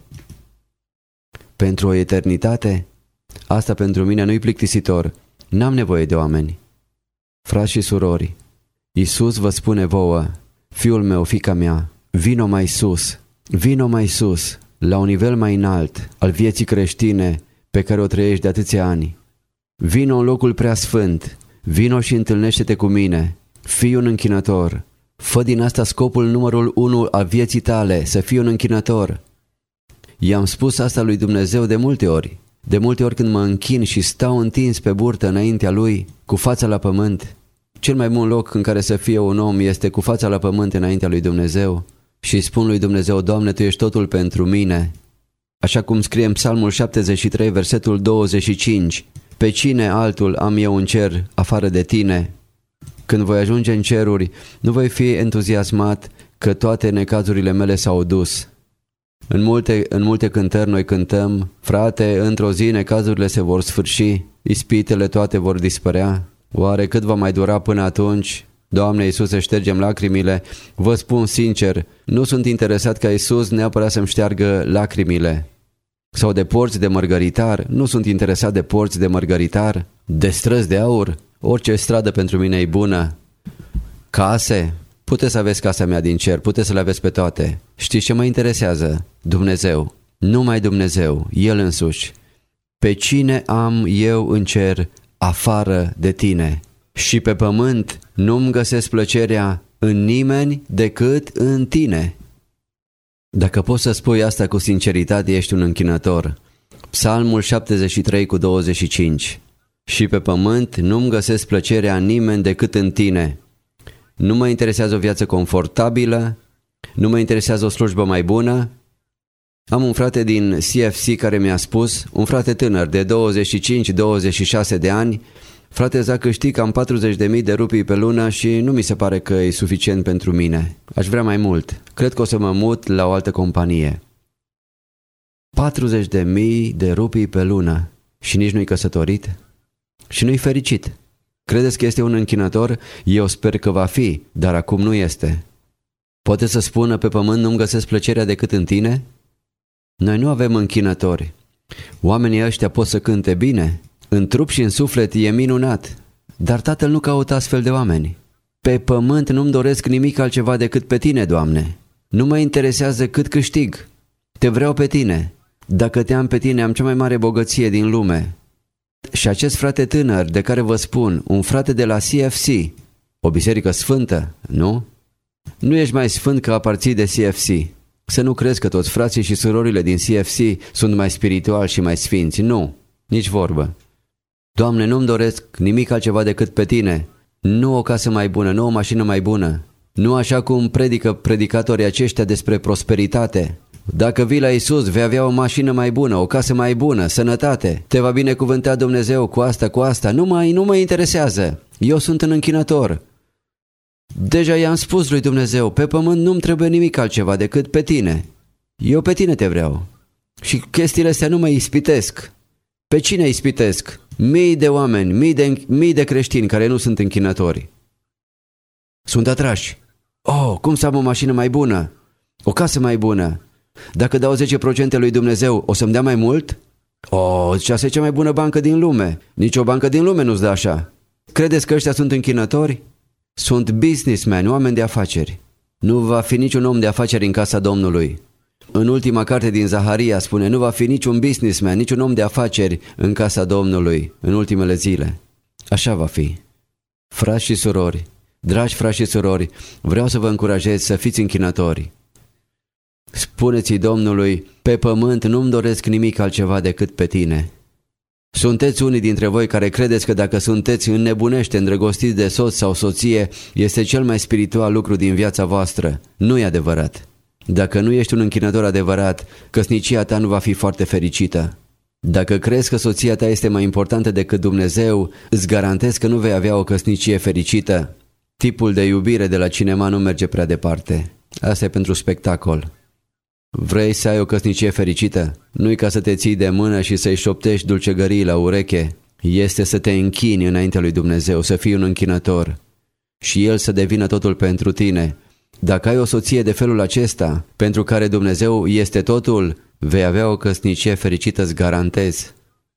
A: Pentru o eternitate? Asta pentru mine nu-i plictisitor. N-am nevoie de oameni. Frați și surori, Iisus vă spune vouă, fiul meu, fiica mea, vino mai sus, vino mai sus, la un nivel mai înalt al vieții creștine pe care o trăiești de atâția ani. Vino în locul preasfânt, vino și întâlnește-te cu mine, fii un închinător, fă din asta scopul numărul unu al vieții tale, să fii un închinător. I-am spus asta lui Dumnezeu de multe ori, de multe ori când mă închin și stau întins pe burtă înaintea Lui, cu fața la pământ. Cel mai bun loc în care să fie un om este cu fața la pământ înaintea lui Dumnezeu și spun lui Dumnezeu, Doamne, Tu ești totul pentru mine. Așa cum scrie în Psalmul șaptezeci și trei, versetul douăzeci și cinci, pe cine altul am eu în cer afară de Tine? Când voi ajunge în ceruri, nu voi fi entuziasmat că toate necazurile mele s-au dus. În multe, în multe cântări noi cântăm, frate, într-o zi necazurile se vor sfârși, ispitele toate vor dispărea. Oare cât va mai dura până atunci? Doamne Iisuse, ștergem lacrimile. Vă spun sincer, nu sunt interesat ca Iisus neapărat să-mi șteargă lacrimile. Sau de porți de mărgăritar, nu sunt interesat de porți de mărgăritar, de străzi de aur, orice stradă pentru mine e bună. Case? Puteți să aveți casa mea din cer, puteți să le aveți pe toate. Știți ce mă interesează? Dumnezeu. Numai Dumnezeu, El însuși. Pe cine am eu în cer afară de Tine? Și pe pământ nu-mi găsesc plăcerea în nimeni decât în Tine. Dacă poți să spui asta cu sinceritate, ești un închinător. Psalmul șaptezeci și trei cu douăzeci și cinci. Și pe pământ nu-mi găsesc plăcerea în nimeni decât în Tine. Nu mă interesează o viață confortabilă, nu mă interesează o slujbă mai bună. Am un frate din C F C care mi-a spus, un frate tânăr de douăzeci și cinci douăzeci și șase de ani, frate Zac, știi că am patruzeci de mii de rupii pe lună și nu mi se pare că e suficient pentru mine. Aș vrea mai mult. Cred că o să mă mut la o altă companie. patruzeci de mii de rupii pe lună și nici nu-i căsătorit și nu-i fericit. Credeți că este un închinător? Eu sper că va fi, dar acum nu este. Poate să spună, pe pământ nu-mi găsesc plăcerea decât în Tine? Noi nu avem închinători. Oamenii ăștia pot să cânte bine, în trup și în suflet e minunat, dar Tatăl nu caută astfel de oameni. Pe pământ nu-mi doresc nimic altceva decât pe Tine, Doamne. Nu mă interesează cât câștig. Te vreau pe Tine. Dacă te am pe Tine, am cea mai mare bogăție din lume. Și acest frate tânăr de care vă spun, un frate de la C F C, o biserică sfântă, nu? Nu ești mai sfânt că aparții de C F C. Să nu crezi că toți frații și surorile din C F C sunt mai spirituali și mai sfinți. Nu, nici vorbă. Doamne, nu-mi doresc nimic altceva decât pe Tine. Nu o casă mai bună, nu o mașină mai bună. Nu așa cum predică predicatorii aceștia despre prosperitate. Dacă vii la Iisus, vei avea o mașină mai bună, o casă mai bună, sănătate. Te va binecuvânta Dumnezeu cu asta, cu asta. Nu mai, nu mă interesează. Eu sunt un închinător. Deja i-am spus lui Dumnezeu, pe pământ nu-mi trebuie nimic altceva decât pe Tine. Eu pe Tine te vreau. Și chestiile astea nu mă ispitesc. Pe cine ispitesc? Mii de oameni, mii de, mii de creștini care nu sunt închinători. Sunt atrași. Oh, cum să am o mașină mai bună? O casă mai bună? Dacă dau zece la sută lui Dumnezeu, o să-mi dea mai mult? Oh, aceasta e cea mai bună bancă din lume. Nici o bancă din lume nu-ți dă așa. Credeți că ăștia sunt închinători? Sunt businessmen, oameni de afaceri. Nu va fi niciun om de afaceri în casa Domnului. În ultima carte din Zaharia spune, nu va fi niciun businessman, niciun om de afaceri în casa Domnului în ultimele zile. Așa va fi. Frați și surori, dragi frați și surori, vreau să vă încurajez să fiți închinători. Spuneți-i Domnului, pe pământ nu-mi doresc nimic altceva decât pe Tine. Sunteți unii dintre voi care credeți că dacă sunteți înnebunește îndrăgostiți de soț sau soție, este cel mai spiritual lucru din viața voastră. Nu e adevărat. Dacă nu ești un închinător adevărat, căsnicia ta nu va fi foarte fericită. Dacă crezi că soția ta este mai importantă decât Dumnezeu, îți garantez că nu vei avea o căsnicie fericită. Tipul de iubire de la cinema nu merge prea departe. Asta e pentru spectacol. Vrei să ai o căsnicie fericită? Nu-i ca să te ții de mână și să-i șoptești dulcegării la ureche. Este să te închini înaintea lui Dumnezeu, să fii un închinător. Și El să devină totul pentru tine. Dacă ai o soție de felul acesta, pentru care Dumnezeu este totul, vei avea o căsnicie fericită, îți garantez.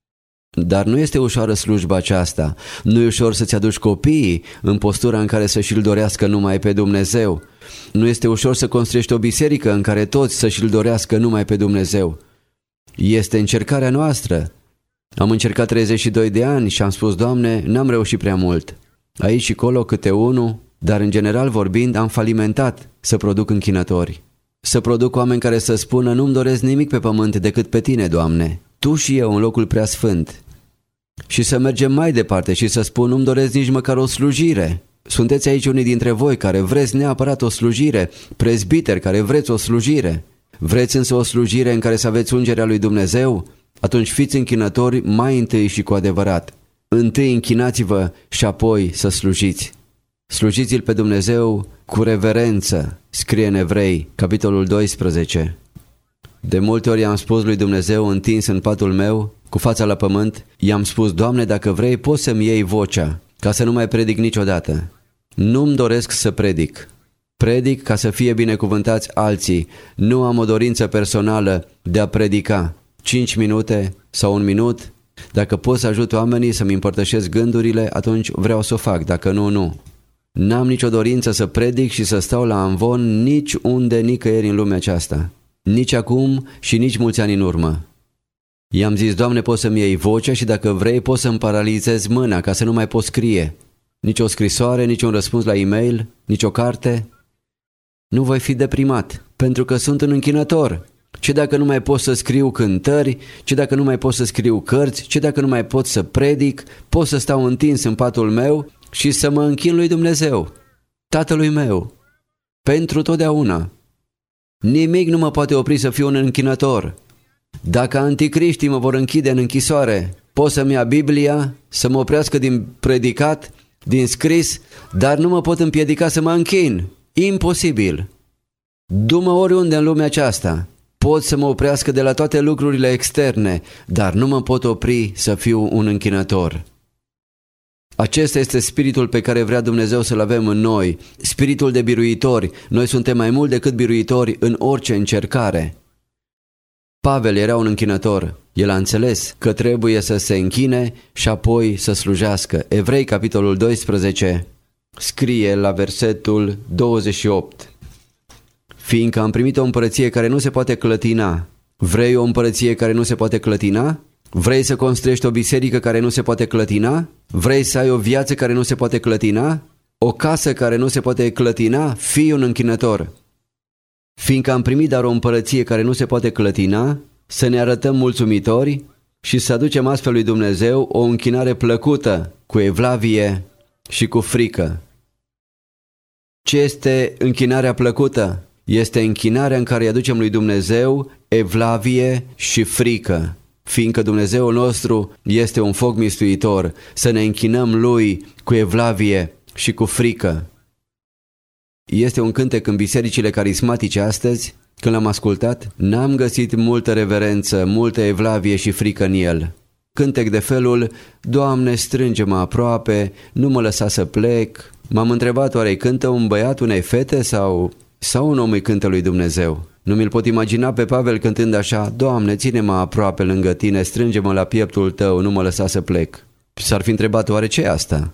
A: Dar nu este ușoară slujba aceasta. Nu e ușor să-ți aduci copiii în postura în care să și-L dorească numai pe Dumnezeu. Nu este ușor să construiești o biserică în care toți să și-L dorească numai pe Dumnezeu. Este încercarea noastră. Am încercat treizeci și doi de ani și am spus, Doamne, n-am reușit prea mult. Aici și colo câte unul, dar în general vorbind am falimentat să produc închinători. Să produc oameni care să spună, nu-mi doresc nimic pe pământ decât pe Tine, Doamne. Tu și eu în locul preasfânt. Și să mergem mai departe și să spun, nu-mi doresc nici măcar o slujire. Sunteți aici unii dintre voi care vreți neapărat o slujire, prezbiteri care vreți o slujire. Vreți însă o slujire în care să aveți ungerea lui Dumnezeu? Atunci fiți închinători mai întâi și cu adevărat. Întâi închinați-vă și apoi să slujiți. Slujiți-L pe Dumnezeu cu reverență, scrie în Evrei, capitolul doisprezece. De multe ori i-am spus lui Dumnezeu întins în patul meu, cu fața la pământ, i-am spus, Doamne, dacă vrei, poți să-mi iei vocea, ca să nu mai predic niciodată. Nu-mi doresc să predic. Predic ca să fie binecuvântați alții. Nu am o dorință personală de a predica. Cinci minute sau un minut. Dacă pot să ajut oamenii să-mi împărtășesc gândurile, atunci vreau să o fac, dacă nu, nu. N-am nicio dorință să predic și să stau la amvon nici unde, nicăieri în lumea aceasta. Nici acum și nici mulți ani în urmă. I-am zis, Doamne, poți să-mi iei vocea și dacă vrei poți să-mi paralizezi mâna ca să nu mai pot scrie. Nici o scrisoare, nici un răspuns la e-mail, nici o carte. Nu voi fi deprimat, pentru că sunt un închinător. Ce dacă nu mai pot să scriu cântări, ce dacă nu mai pot să scriu cărți, ce dacă nu mai pot să predic, pot să stau întins în patul meu și să mă închin lui Dumnezeu, Tatălui meu, pentru totdeauna. Nimic nu mă poate opri să fiu un închinător. Dacă anticriștii mă vor închide în închisoare, pot să-mi ia Biblia, să mă oprească din predicat, din scris, dar nu mă pot împiedica să mă închin. Imposibil. Du-mă oriunde în lumea aceasta. Pot să mă oprească de la toate lucrurile externe, dar nu mă pot opri să fiu un închinător. Acesta este spiritul pe care vrea Dumnezeu să-l avem în noi, spiritul de biruitori. Noi suntem mai mult decât biruitori în orice încercare. Pavel era un închinător. El a înțeles că trebuie să se închine și apoi să slujească. Evrei, capitolul doisprezece, scrie la versetul douăzeci și opt. Fiindcă am primit o împărăție care nu se poate clătina. Vrei o împărăție care nu se poate clătina? Vrei să construiești o biserică care nu se poate clătina? Vrei să ai o viață care nu se poate clătina? O casă care nu se poate clătina? Fii un închinător. Fiindcă am primit dar o împărăție care nu se poate clătina, să ne arătăm mulțumitori și să aducem astfel lui Dumnezeu o închinare plăcută, cu evlavie și cu frică. Ce este închinarea plăcută? Este închinarea în care îi aducem lui Dumnezeu evlavie și frică. Fiindcă Dumnezeul nostru este un foc mistuitor, să ne închinăm Lui cu evlavie și cu frică. Este un cântec în bisericile carismatice astăzi, când l-am ascultat, n-am găsit multă reverență, multă evlavie și frică în el. Cântec de felul, Doamne, strânge-mă aproape, nu mă lăsa să plec. M-am întrebat, oare cântă un băiat unei fete sau, sau un om îi cântă lui Dumnezeu? Nu mi-l pot imagina pe Pavel cântând așa, Doamne, ține-mă aproape lângă Tine, strânge-mă la pieptul Tău, nu mă lăsa să plec. S-ar fi întrebat, oare ce e asta?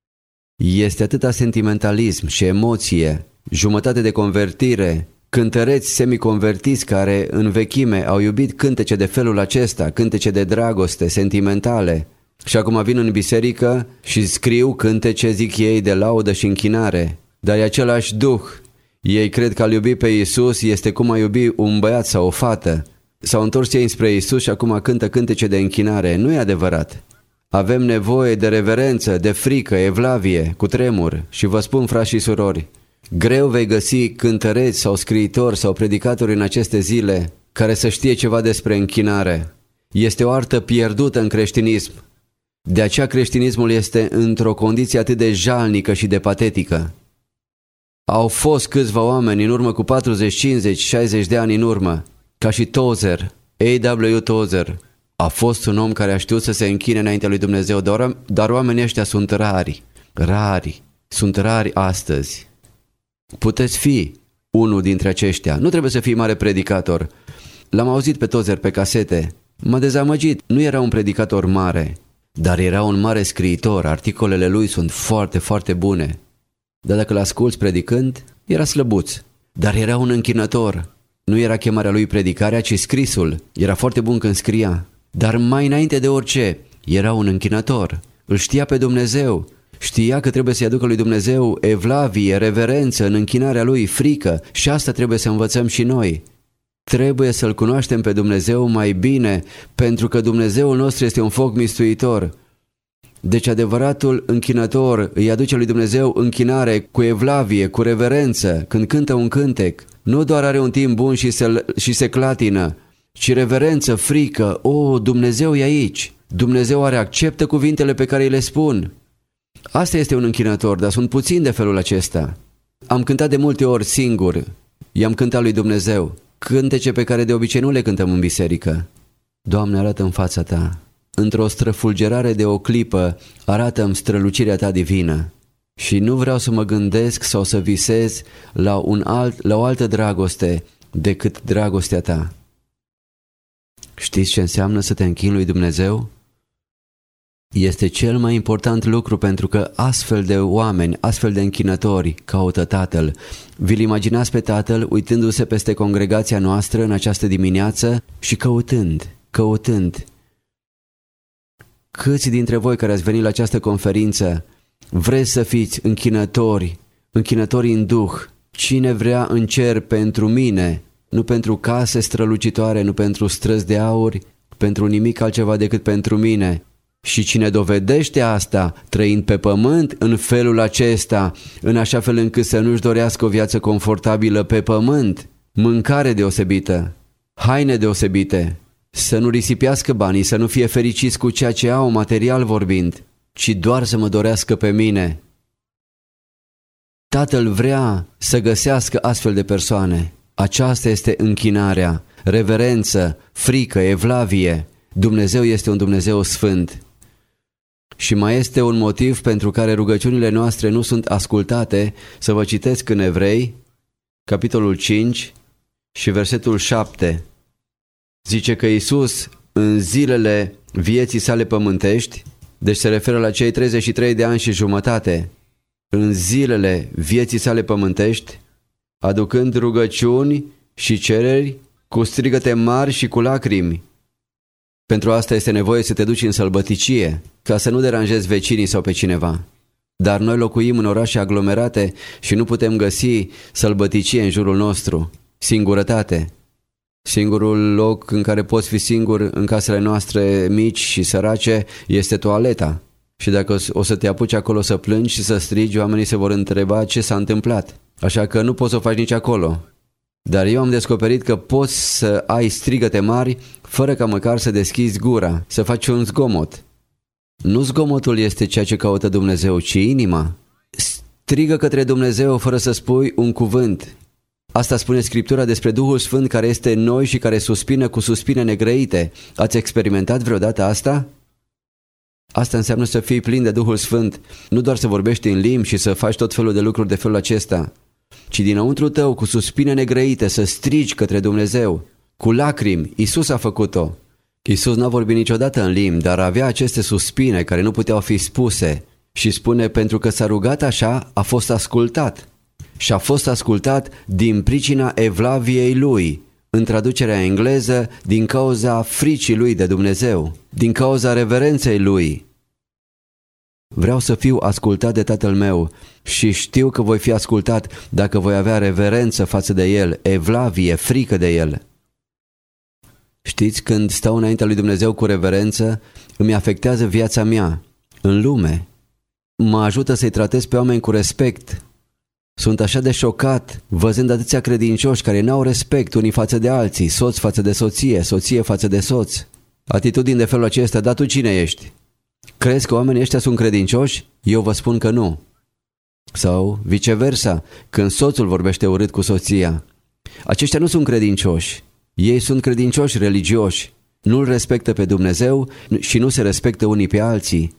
A: Este atâta sentimentalism și emoție, jumătate de convertire, cântăreți semiconvertiți care în vechime au iubit cântece de felul acesta, cântece de dragoste, sentimentale, și acum vin în biserică și scriu cântece, zic ei, de laudă și închinare, dar e același duh. Ei cred că a iubi pe Iisus este cum a iubi un băiat sau o fată. S-au întors ei spre Iisus și acum cântă cântece de închinare. Nu e adevărat. Avem nevoie de reverență, de frică, evlavie, cu tremur. Și vă spun, frați și surori, greu vei găsi cântăreți sau scriitori sau predicatori în aceste zile care să știe ceva despre închinare. Este o artă pierdută în creștinism. De aceea creștinismul este într-o condiție atât de jalnică și de patetică. Au fost câțiva oameni în urmă cu patruzeci, cincizeci, șaizeci de ani în urmă, ca și Tozer, A W Tozer. A fost un om care a știut să se închine înaintea lui Dumnezeu, dar, dar oamenii ăștia sunt rari, rari, sunt rari astăzi. Puteți fi unul dintre aceștia, nu trebuie să fii mare predicator. L-am auzit pe Tozer pe casete, m-a dezamăgit, nu era un predicator mare, dar era un mare scriitor, articolele lui sunt foarte, foarte bune. Dar dacă l-asculți predicând, era slăbuț, dar era un închinător. Nu era chemarea lui predicarea, ci scrisul. Era foarte bun când scria. Dar mai înainte de orice, era un închinător. Îl știa pe Dumnezeu. Știa că trebuie să-i aducă lui Dumnezeu evlavie, reverență în închinarea lui, frică. Și asta trebuie să învățăm și noi. Trebuie să-L cunoaștem pe Dumnezeu mai bine, pentru că Dumnezeul nostru este un foc mistuitor. Deci adevăratul închinător îi aduce lui Dumnezeu închinare cu evlavie, cu reverență, când cântă un cântec. Nu doar are un timp bun și se, și se clatină, ci reverență, frică. O, Dumnezeu e aici. Dumnezeu are acceptă cuvintele pe care îi le spun. Asta este un închinător, dar sunt puțini de felul acesta. Am cântat de multe ori singur. I-am cântat lui Dumnezeu. Cântece pe care de obicei nu le cântăm în biserică. Doamne, arată în fața Ta. Într-o străfulgerare de o clipă, arată-mi strălucirea Ta divină. Și nu vreau să mă gândesc sau să visez la, un alt, la o altă dragoste decât dragostea Ta. Știți ce înseamnă să te închini lui Dumnezeu? Este cel mai important lucru, pentru că astfel de oameni, astfel de închinători caută Tatăl. Vi-l imaginați pe Tatăl uitându-se peste congregația noastră în această dimineață și căutând, căutând. Câți dintre voi care ați venit la această conferință vreți să fiți închinători, închinători în duh? Cine vrea în cer pentru mine, nu pentru case strălucitoare, nu pentru străzi de aur, pentru nimic altceva decât pentru mine? Și cine dovedește asta, trăind pe pământ în felul acesta, în așa fel încât să nu-și dorească o viață confortabilă pe pământ, mâncare deosebită, haine deosebite, să nu risipească banii, să nu fie fericiți cu ceea ce au, material vorbind, ci doar să mă dorească pe mine. Tatăl vrea să găsească astfel de persoane. Aceasta este închinarea, reverență, frică, evlavie. Dumnezeu este un Dumnezeu sfânt. Și mai este un motiv pentru care rugăciunile noastre nu sunt ascultate. Să vă citesc în Evrei, capitolul cinci și versetul șapte. Zice că Iisus, în zilele vieții sale pământești, deci se referă la cei treizeci și trei de ani și jumătate, în zilele vieții sale pământești, aducând rugăciuni și cereri cu strigăte mari și cu lacrimi, Pentru asta este nevoie să te duci în sălbăticie, ca să nu deranjezi vecinii sau pe cineva. Dar noi locuim în orașe aglomerate și nu putem găsi sălbăticie în jurul nostru, singurătate. Singurul loc în care poți fi singur în casele noastre mici și sărace este toaleta. Și dacă o să te apuci acolo să plângi și să strigi, oamenii se vor întreba ce s-a întâmplat. Așa că nu poți să o faci nici acolo. Dar eu am descoperit că poți să ai strigăte mari fără ca măcar să deschizi gura, să faci un zgomot. Nu zgomotul este ceea ce caută Dumnezeu, ci inima. Strigă către Dumnezeu fără să spui un cuvânt. Asta spune Scriptura despre Duhul Sfânt care este în noi și care suspină cu suspine negrăite. Ați experimentat vreodată asta? Asta înseamnă să fii plin de Duhul Sfânt, nu doar să vorbești în limbi și să faci tot felul de lucruri de felul acesta, ci dinăuntru tău, cu suspine negrăite, să strigi către Dumnezeu, cu lacrimi. Iisus a făcut-o. Iisus n-a vorbit niciodată în limbi, dar avea aceste suspine care nu puteau fi spuse și spune, pentru că s-a rugat așa, a fost ascultat. Și a fost ascultat din pricina evlaviei lui, în traducerea engleză, din cauza fricii lui de Dumnezeu, din cauza reverenței lui. Vreau să fiu ascultat de Tatăl meu și știu că voi fi ascultat dacă voi avea reverență față de El, evlavie, frică de El. Știți, când stau înaintea lui Dumnezeu cu reverență, îmi afectează viața mea, în lume. Mă ajută să-i tratez pe oameni cu respect. Sunt așa de șocat văzând atâția credincioși care n-au respect unii față de alții, soț față de soție, soție față de soț. Atitudini de felul acesta, dar tu cine ești? Crezi că oamenii ăștia sunt credincioși? Eu vă spun că nu. Sau viceversa, când soțul vorbește urât cu soția. Aceștia nu sunt credincioși. Ei sunt credincioși religioși. Nu-L respectă pe Dumnezeu și nu se respectă unii pe alții.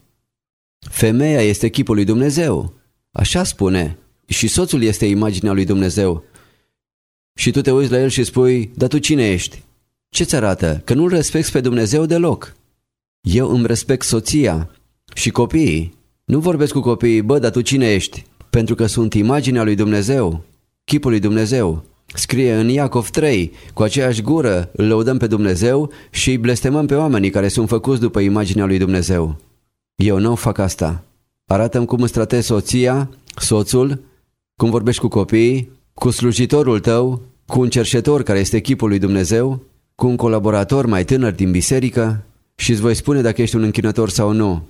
A: Femeia este chipul lui Dumnezeu. Așa spune. Și soțul este imaginea lui Dumnezeu. Și tu te uiți la el și spui, dar tu cine ești? Ce-ți arată? Că nu-L respecti pe Dumnezeu deloc. Eu îmi respect soția și copiii. Nu vorbesc cu copiii, bă, dar tu cine ești? Pentru că sunt imaginea lui Dumnezeu, chipul lui Dumnezeu. Scrie în Iacov trei, cu aceeași gură îl lăudăm pe Dumnezeu și îi blestemăm pe oamenii care sunt făcuți după imaginea lui Dumnezeu. Eu nu fac asta. Arată-mi cum îți tratezi soția, soțul, cum vorbești cu copiii, cu slujitorul tău, cu un cerșetor care este chipul lui Dumnezeu, cu un colaborator mai tânăr din biserică și îți voi spune dacă ești un închinător sau nu.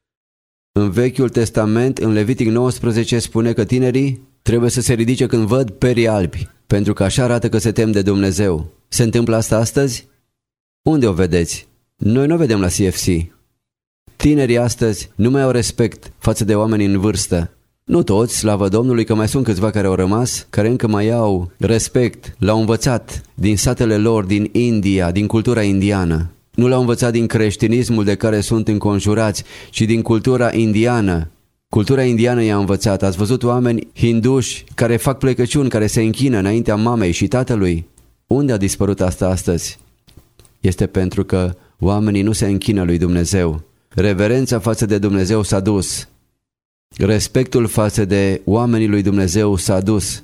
A: În Vechiul Testament, în Levitic nouăsprezece, spune că tinerii trebuie să se ridice când văd perii albi, pentru că așa arată că se tem de Dumnezeu. Se întâmplă asta astăzi? Unde o vedeți? Noi nu o vedem la C F C. Tinerii astăzi nu mai au respect față de oamenii în vârstă. Nu toți, slavă Domnului, că mai sunt câțiva care au rămas, care încă mai au respect, l-au învățat din satele lor, din India, din cultura indiană. Nu l-au învățat din creștinismul de care sunt înconjurați, ci din cultura indiană. Cultura indiană i-a învățat. Ați văzut oameni hinduși care fac plecăciuni, care se închină înaintea mamei și tatălui? Unde a dispărut asta astăzi? Este pentru că oamenii nu se închină lui Dumnezeu. Reverența față de Dumnezeu s-a dus. Respectul față de oamenii lui Dumnezeu s-a dus.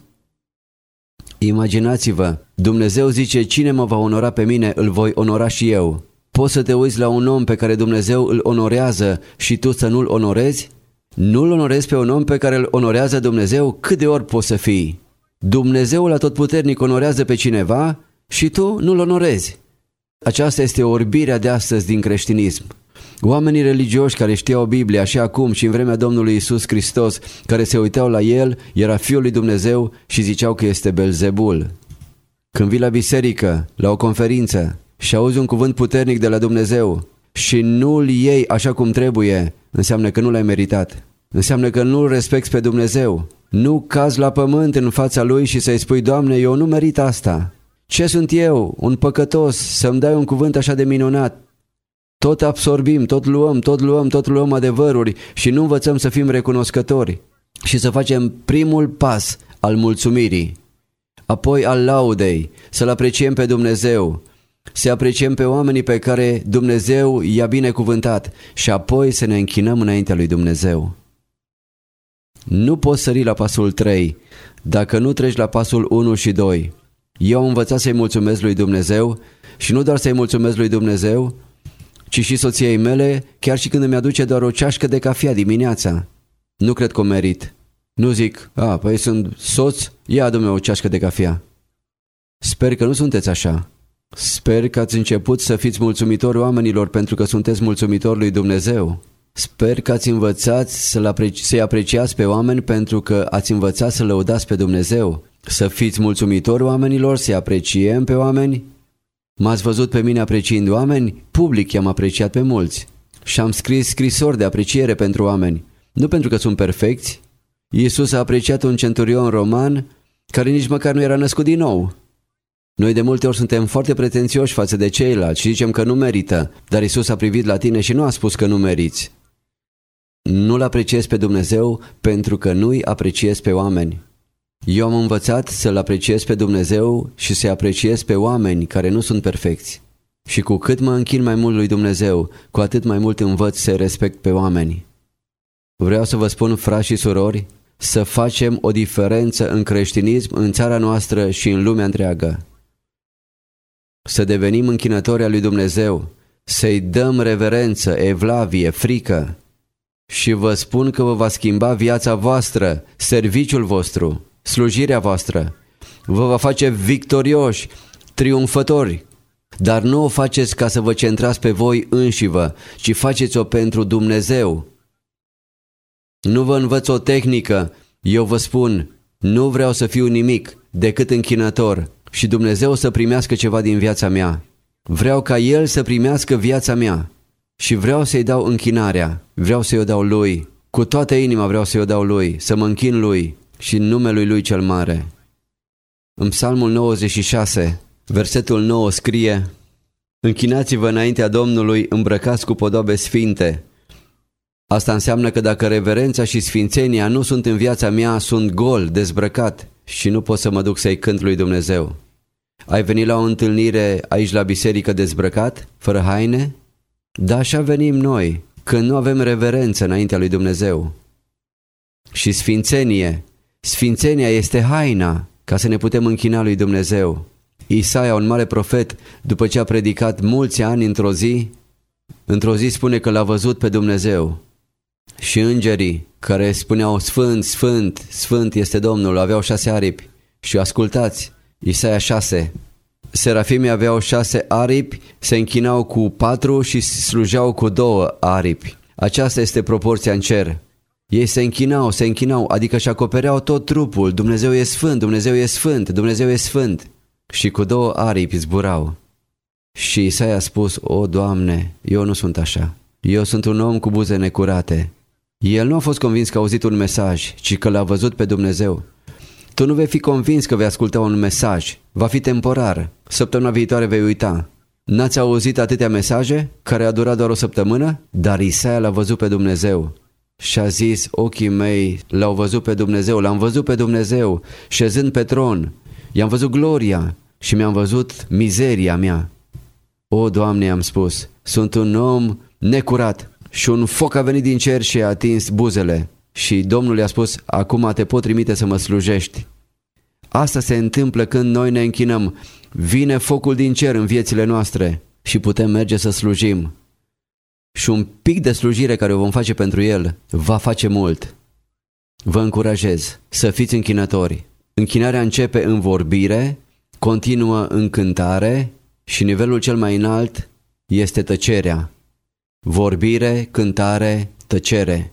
A: Imaginați-vă, Dumnezeu zice, cine mă va onora pe mine, îl voi onora și eu. Poți să te uiți la un om pe care Dumnezeu îl onorează și tu să nu-l onorezi? Nu-l onorezi pe un om pe care îl onorează Dumnezeu? Cât de ori poți să fii? Dumnezeul Atotputernic onorează pe cineva și tu nu-l onorezi. Aceasta este orbirea de astăzi din creștinism. Oamenii religioși care știau Biblia și acum și în vremea Domnului Iisus Hristos, care se uitau la El, era Fiul lui Dumnezeu și ziceau că este Belzebul. Când vii la biserică, la o conferință și auzi un cuvânt puternic de la Dumnezeu și nu-l iei așa cum trebuie, înseamnă că nu l-ai meritat. Înseamnă că nu-l respecti pe Dumnezeu. Nu cazi la pământ în fața Lui și să-i spui, Doamne, eu nu merit asta. Ce sunt eu, un păcătos, să-mi dai un cuvânt așa de minunat? Tot absorbim, tot luăm, tot luăm, tot luăm adevăruri și nu învățăm să fim recunoscători și să facem primul pas al mulțumirii, apoi al laudei, să-L apreciem pe Dumnezeu, să apreciem pe oamenii pe care Dumnezeu i-a binecuvântat și apoi să ne închinăm înaintea lui Dumnezeu. Nu poți sări la pasul trei dacă nu treci la pasul unu și doi. Eu am învățat să-i mulțumesc lui Dumnezeu și nu doar să-i mulțumesc lui Dumnezeu, ci și soției mele, chiar și când îmi aduce doar o ceașcă de cafea dimineața. Nu cred că o merit. Nu zic, a, păi sunt soț, ia adu-mi o ceașcă de cafea. Sper că nu sunteți așa. Sper că ați început să fiți mulțumitori oamenilor pentru că sunteți mulțumitori lui Dumnezeu. Sper că ați învățat să-l apreci- să-i apreciați pe oameni pentru că ați învățat să lăudați pe Dumnezeu. Să fiți mulțumitori oamenilor, să-i apreciem pe oameni. M-ați văzut pe mine apreciind oameni? Public i-am apreciat pe mulți. Și am scris scrisori de apreciere pentru oameni. Nu pentru că sunt perfecți. Iisus a apreciat un centurion roman care nici măcar nu era născut din nou. Noi de multe ori suntem foarte pretențioși față de ceilalți și zicem că nu merită, dar Iisus a privit la tine și nu a spus că nu meriți. Nu-L apreciez pe Dumnezeu pentru că nu-i apreciez pe oameni. Eu am învățat să-L apreciez pe Dumnezeu și să-i apreciez pe oameni care nu sunt perfecți. Și cu cât mă închin mai mult lui Dumnezeu, cu atât mai mult învăț să respect pe oameni. Vreau să vă spun, frați și surori, să facem o diferență în creștinism, în țara noastră și în lumea întreagă. Să devenim închinători al lui Dumnezeu, să-i dăm reverență, evlavie, frică. Și vă spun că vă va schimba viața voastră, serviciul vostru, slujirea voastră. Vă va face victorioși, triumfători. Dar nu o faceți ca să vă centrați pe voi înșivă, ci faceți-o pentru Dumnezeu. Nu vă învăț o tehnică, eu vă spun, nu vreau să fiu nimic decât închinător și Dumnezeu să primească ceva din viața mea. Vreau ca El să primească viața mea și vreau să-i dau închinarea, vreau să-i o dau Lui. Cu toată inima vreau să-i o dau Lui, să mă închin Lui și în numele Lui cel mare. În Psalmul nouăzeci și șase, versetul nouă scrie: Închinați-vă înaintea Domnului îmbrăcați cu podoabe sfinte. Asta înseamnă că dacă reverența și sfințenia nu sunt în viața mea, sunt gol, dezbrăcat și nu pot să mă duc să-i cânt lui Dumnezeu. Ai venit la o întâlnire aici la biserică dezbrăcat, fără haine? Da, așa venim noi, când nu avem reverență înaintea lui Dumnezeu. Și sfințenie. Sfințenia este haina ca să ne putem închina lui Dumnezeu. Isaia, un mare profet, după ce a predicat mulți ani într-o zi, într-o zi spune că l-a văzut pe Dumnezeu. Și îngerii care spuneau Sfânt, Sfânt, Sfânt este Domnul, aveau șase aripi. Și ascultați, Isaia șase. Serafimii aveau șase aripi, se închinau cu patru și slujeau cu două aripi. Aceasta este proporția în cer. Ei se închinau, se închinau, adică își acopereau tot trupul. Dumnezeu e sfânt, Dumnezeu e sfânt, Dumnezeu e sfânt. Și cu două aripi zburau. Și Isaia a spus: O, Doamne, eu nu sunt așa. Eu sunt un om cu buze necurate. El nu a fost convins că a auzit un mesaj, ci că l-a văzut pe Dumnezeu. Tu nu vei fi convins că vei asculta un mesaj. Va fi temporar. Săptămâna viitoare vei uita. N-ați auzit atâtea mesaje care a durat doar o săptămână? Dar Isaia l-a văzut pe Dumnezeu. Și a zis: ochii mei l-au văzut pe Dumnezeu, l-am văzut pe Dumnezeu, șezând pe tron. I-am văzut gloria și mi-am văzut mizeria mea. O, Doamne, am spus, sunt un om necurat și un foc a venit din cer și a atins buzele. Și Domnul i-a spus: acum te pot trimite să mă slujești. Asta se întâmplă când noi ne închinăm. Vine focul din cer în viețile noastre și putem merge să slujim. Și un pic de slujire care o vom face pentru El va face mult. Vă încurajez să fiți închinători. Închinarea începe în vorbire, continuă în cântare și nivelul cel mai înalt este tăcerea. Vorbire, cântare, tăcere.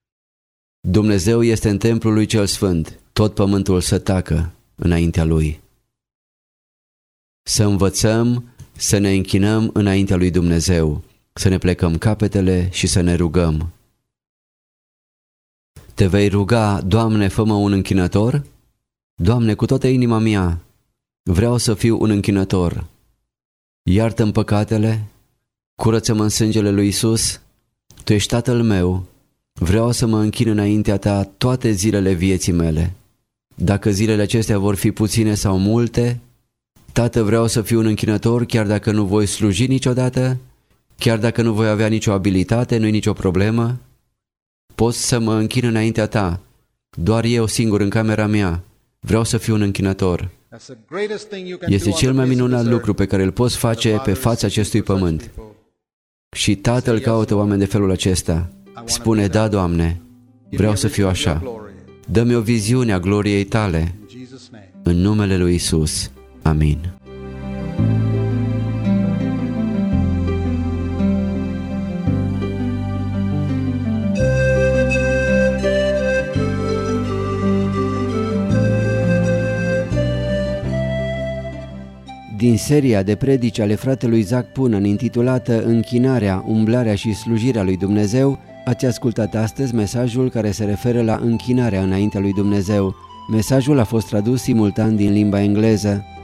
A: Dumnezeu este în templul lui cel sfânt, tot pământul să tacă înaintea Lui. Să învățăm să ne închinăm înaintea lui Dumnezeu, să ne plecăm capetele și să ne rugăm. Te vei ruga: Doamne, fă-mă un închinător? Doamne, cu toată inima mea vreau să fiu un închinător. Iartă-mi păcatele, curăță-mă în sângele lui Iisus, Tu ești Tatăl meu, vreau să mă închin înaintea Ta toate zilele vieții mele. Dacă zilele acestea vor fi puține sau multe, Tată, vreau să fiu un închinător, chiar dacă nu voi sluji niciodată, chiar dacă nu voi avea nicio abilitate, nu-i nicio problemă. Pot să mă închin înaintea Ta, doar eu singur în camera mea, vreau să fiu un închinător. Este cel mai minunat lucru pe care îl poți face pe fața acestui pământ. Și Tatăl caută oameni de felul acesta. Spune, da, Doamne, vreau să fiu așa. Dă-mi o viziune a gloriei Tale. În numele lui Isus. Amin. Din seria de predici ale fratelui Zac Punan intitulată Închinarea, umblarea și slujirea lui Dumnezeu, ați ascultat astăzi mesajul care se referă la închinarea înaintea lui Dumnezeu. Mesajul a fost tradus simultan din limba engleză.